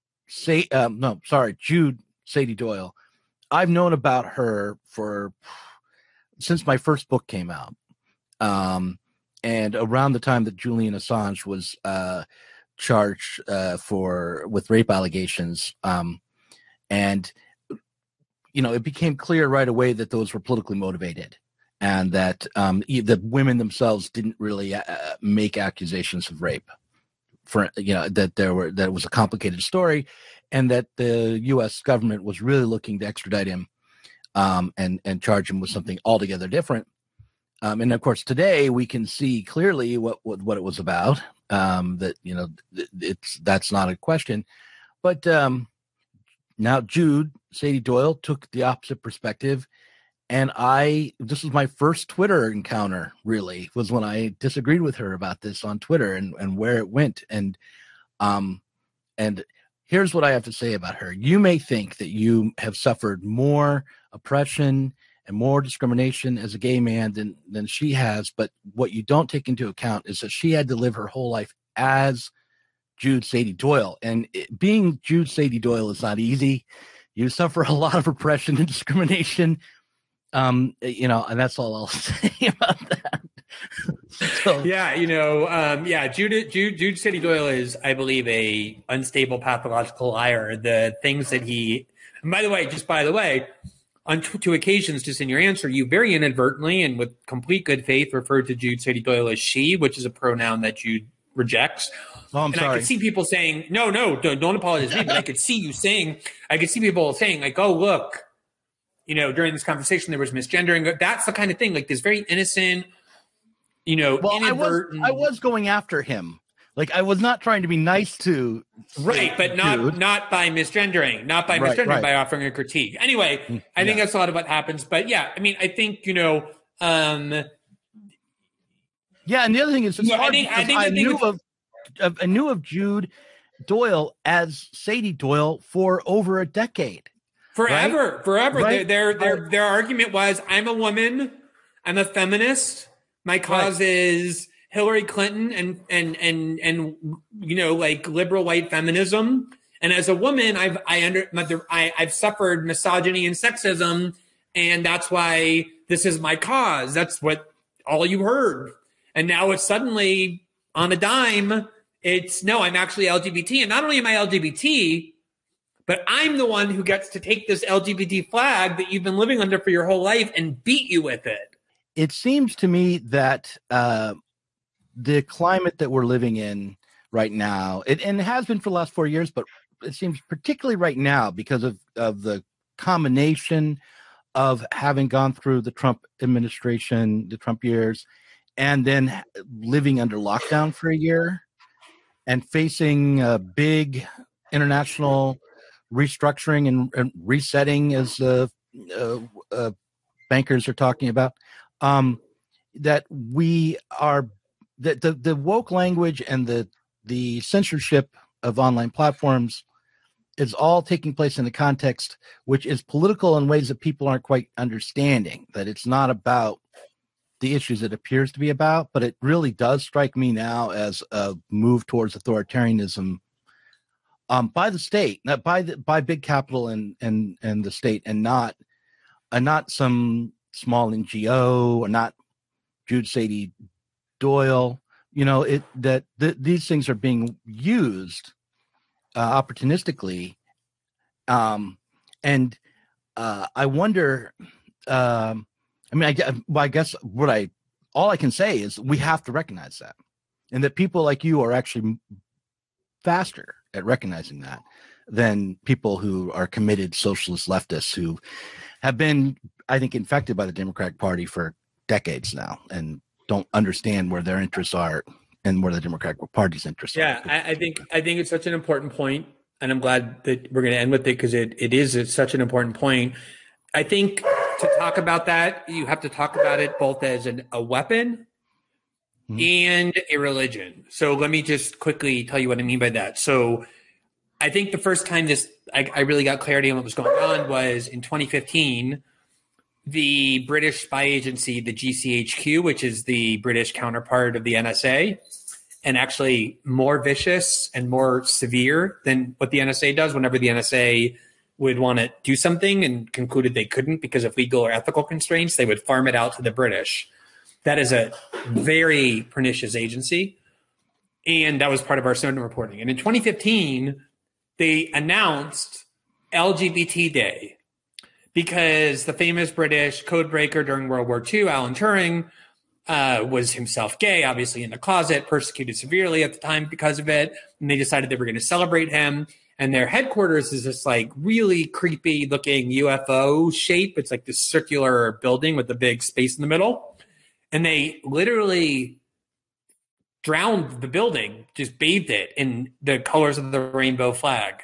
[SPEAKER 1] Jude Sadie Doyle. I've known about her since my first book came out. And around the time that Julian Assange was charged with rape allegations. And it became clear right away that those were politically motivated, and that the women themselves didn't really make accusations of rape. That it was a complicated story, and that the U.S. government was really looking to extradite him and charge him with something altogether different. And of course, today we can see clearly what it was about. That's not a question, but now Jude Sadie Doyle took the opposite perspective, and this was my first Twitter encounter. Really, was when I disagreed with her about this on Twitter and where it went. And here's what I have to say about her. You may think that you have suffered more oppression and more discrimination as a gay man than she has. But what you don't take into account is that she had to live her whole life as Jude Sadie Doyle. And being Jude Sadie Doyle is not easy. You suffer a lot of oppression and discrimination. And that's all I'll say about that. Jude Sadie Doyle is, I believe, a unstable pathological liar. The things that and by the way, on two occasions, just in your answer, you very inadvertently and with complete good faith referred to Jude Sadie Doyle as she, which is a pronoun that Jude rejects. Oh, I'm sorry.
[SPEAKER 2] I could see people saying, no, don't apologize to me, but I could see people saying like, oh, look, during this conversation, there was misgendering. That's the kind of thing, like this very innocent, inadvertent.
[SPEAKER 1] I was going after him. Like, I was not trying to be nice to.
[SPEAKER 2] Right, but not by misgendering, by offering a critique. Anyway, I think that's a lot of what happens. But yeah, I mean, I think, yeah, and the other thing is, I knew of Jude Doyle as Sadie Doyle for over a decade. Forever.
[SPEAKER 1] Right?
[SPEAKER 2] Their argument was, I'm a woman, I'm a feminist, my cause is Hillary Clinton and like liberal white feminism. And as a woman, I've suffered misogyny and sexism, and that's why this is my cause. That's what all you heard. And now it's suddenly on a dime. It's no, I'm actually LGBT, and not only am I LGBT, but I'm the one who gets to take this LGBT flag that you've been living under for your whole life and beat you with it.
[SPEAKER 1] It seems to me that the climate that we're living in right now, and it has been for the last 4 years, but it seems particularly right now because of the combination of having gone through the Trump administration, the Trump years, and then living under lockdown for a year and facing a big international restructuring and resetting, as bankers are talking about, that we are that the woke language and the censorship of online platforms is all taking place in a context which is political in ways that people aren't quite understanding, that it's not about the issues it appears to be about, but it really does strike me now as a move towards authoritarianism by the state, not by big capital and the state, and not some small NGO, or not Jude Sadie Doyle. These things are being used opportunistically, and I wonder. I guess all I can say is we have to recognize that, and that people like you are actually faster at recognizing that than people who are committed socialist leftists who have been, I think, infected by the Democratic Party for decades now and don't understand where their interests are and where the Democratic Party's interests are.
[SPEAKER 2] Yeah, I think it's such an important point, and I'm glad that we're going to end with it because it's such an important point. I think to talk about that, you have to talk about it both as a weapon and a religion. So let me just quickly tell you what I mean by that. So I think the first time I really got clarity on what was going on was in 2015. The British spy agency, the GCHQ, which is the British counterpart of the NSA, and actually more vicious and more severe than what the NSA does whenever the NSA would want to do something and concluded they couldn't because of legal or ethical constraints, they would farm it out to the British. That is a very pernicious agency. And that was part of our Snowden reporting. And in 2015, they announced LGBT Day because the famous British codebreaker during World War II, Alan Turing, was himself gay, obviously in the closet, persecuted severely at the time because of it. And they decided they were going to celebrate him. And their headquarters is this like really creepy looking UFO shape. It's like this circular building with a big space in the middle. And they literally drowned the building, just bathed it in the colors of the rainbow flag.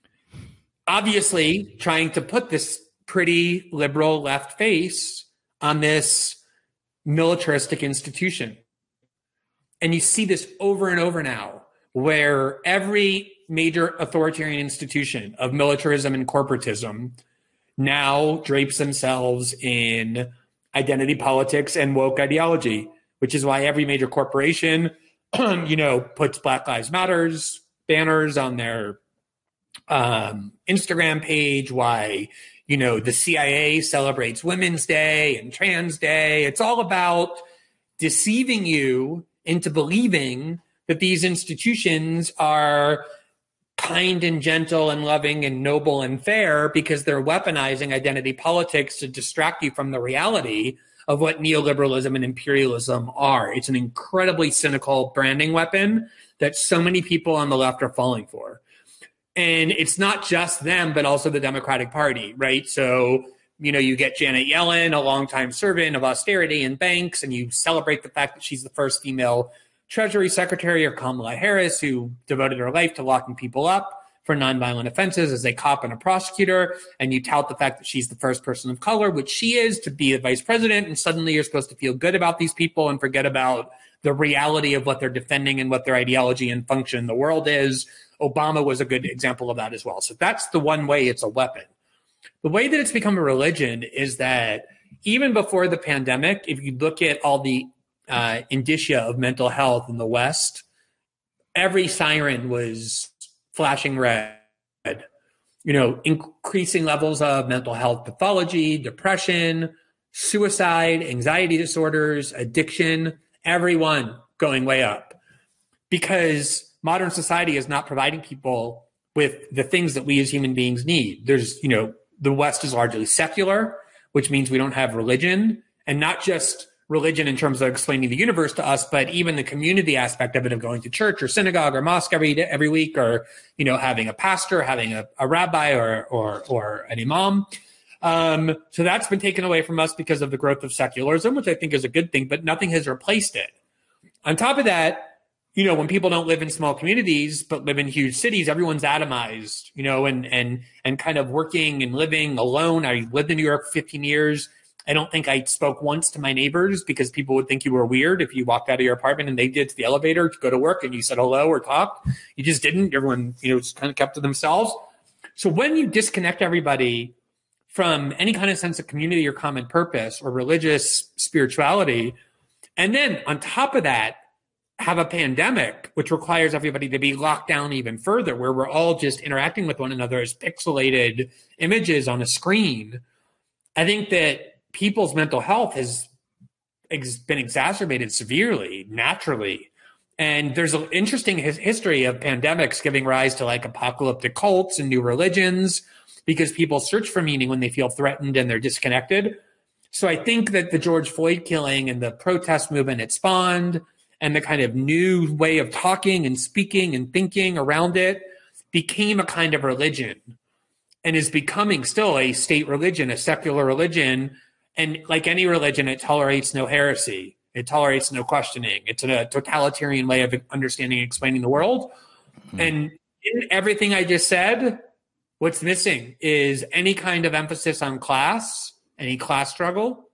[SPEAKER 2] Obviously trying to put this pretty liberal left face on this militaristic institution. And you see this over and over now, where every major authoritarian institution of militarism and corporatism now drapes themselves in identity politics and woke ideology, which is why every major corporation, puts Black Lives Matters banners on their Instagram page, why, the CIA celebrates Women's Day and Trans Day. It's all about deceiving you into believing that these institutions are kind and gentle and loving and noble and fair because they're weaponizing identity politics to distract you from the reality of what neoliberalism and imperialism are. It's an incredibly cynical branding weapon that so many people on the left are falling for. And it's not just them, but also the Democratic Party, right? So, you get Janet Yellen, a longtime servant of austerity and banks, and you celebrate the fact that she's the first female Treasury Secretary, or Kamala Harris, who devoted her life to locking people up for nonviolent offenses as a cop and a prosecutor, and you tout the fact that she's the first person of color, which she is, to be the vice president, and suddenly you're supposed to feel good about these people and forget about the reality of what they're defending and what their ideology and function in the world is. Obama was a good example of that as well. So that's the one way it's a weapon. The way that it's become a religion is that even before the pandemic, if you look at all the indicia of mental health in the West, every siren was flashing red. Increasing levels of mental health pathology, depression, suicide, anxiety disorders, addiction, everyone going way up. Because modern society is not providing people with the things that we as human beings need. The West is largely secular, which means we don't have religion, and not just religion in terms of explaining the universe to us, but even the community aspect of it, of going to church or synagogue or mosque every week, or, having a pastor, having a rabbi or an imam. So that's been taken away from us because of the growth of secularism, which I think is a good thing, but nothing has replaced it. On top of that, when people don't live in small communities, but live in huge cities, everyone's atomized, and kind of working and living alone. I lived in New York for 15 years. I don't think I spoke once to my neighbors because people would think you were weird if you walked out of your apartment and they did to the elevator to go to work and you said hello or talked. You just didn't. Everyone, just kind of kept to themselves. So when you disconnect everybody from any kind of sense of community or common purpose or religious spirituality, and then on top of that, have a pandemic, which requires everybody to be locked down even further, where we're all just interacting with one another as pixelated images on a screen, I think that people's mental health has been exacerbated severely, naturally. And there's an interesting history of pandemics giving rise to like apocalyptic cults and new religions, because people search for meaning when they feel threatened and they're disconnected. So I think that the George Floyd killing and the protest movement it spawned, and the kind of new way of talking and speaking and thinking around it, became a kind of religion, and is becoming still a state religion, a secular religion. And like any religion, it tolerates no heresy. It tolerates no questioning. It's a totalitarian way of understanding and explaining the world. And in everything I just said, what's missing is any kind of emphasis on class, any class struggle,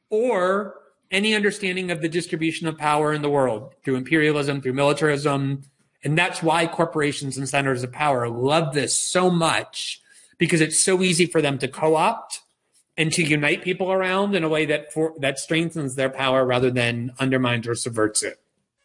[SPEAKER 2] or any understanding of the distribution of power in the world through imperialism, through militarism. And that's why corporations and centers of power love this so much, because it's so easy for them to co-opt and to unite people around in a way that strengthens their power rather than undermines or subverts it.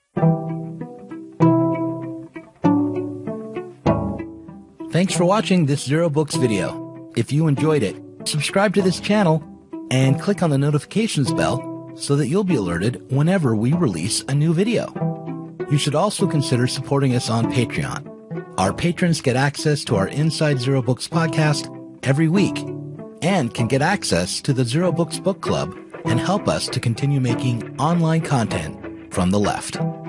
[SPEAKER 1] Thanks for watching this Zero Books video. If you enjoyed it, subscribe to this channel and click on the notifications bell so that you'll be alerted whenever we release a new video. You should also consider supporting us on Patreon. Our patrons get access to our Inside Zero Books podcast every week, and can get access to the Zero Books Book Club and help us to continue making online content from the left.